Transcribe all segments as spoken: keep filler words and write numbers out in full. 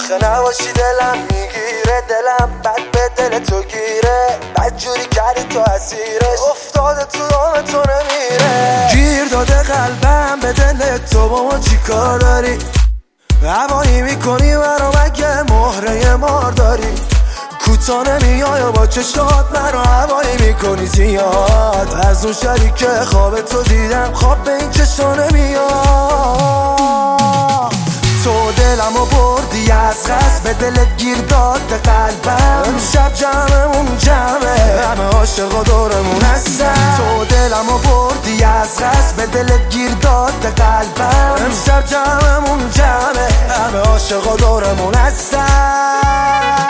آخه نباشی دلم میگیره، دلم بد به دل تو گیره، بد جوری کردی تو اسیرش، افتاده تو دام تو نمیره. گیر داده قلبم به دل تو، با ما چی کار داری؟ هوایی میکنی برا مگه مهره مار داری؟ کوتا نمیای و با چشات منو هوایی میکنی زیاد، از اون شریک خواب تو دیدم خواب به این چشا نمیاد. تو دلمو بردی از قصد، به دلت گیر داد قلبم، امشب جمعمون جمعه، همه عاشقا دورمون هستن. تو دلمو بردی از قصد، به دلت گیر داد قلبم، امشب جمعمون جمعه، همه عاشقا دورمون هستن.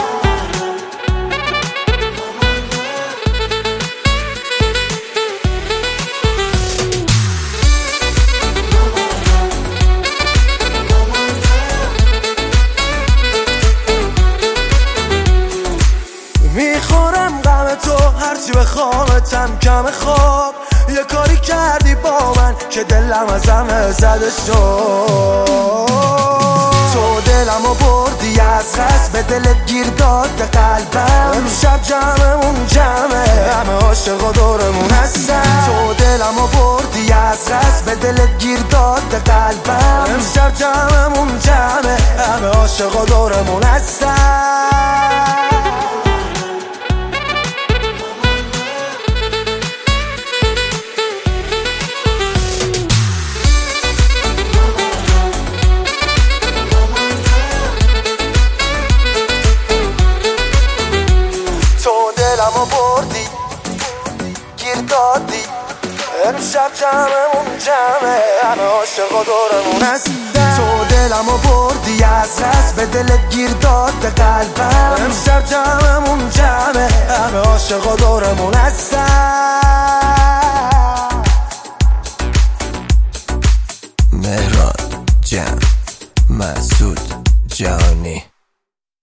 میخورم غم تو هرچی بخوامتم کم خواب، یه کاری کردی با من که دلم از همه زده شد. تو دلمو بردی از قصد، به دلت گیر داد قلبم، امشب جمعمون جمعه، همه عاشقا دورمون هستن. تو دلمو بردی از قصد، به دلت گیر داد قلبم، امشب جمعمون جمعه، همه عاشقا دورمون هستن. دلمو بردی گیر دادی، امشب جمعمون جمعه، همه عاشقا دورمون هستن. تو دلمو بردی از قصد، به دلت گیر داد قلبم، امشب جمعمون جمعه، همه عاشقا دورمون هستن. مهران جمع مسعود جهانی.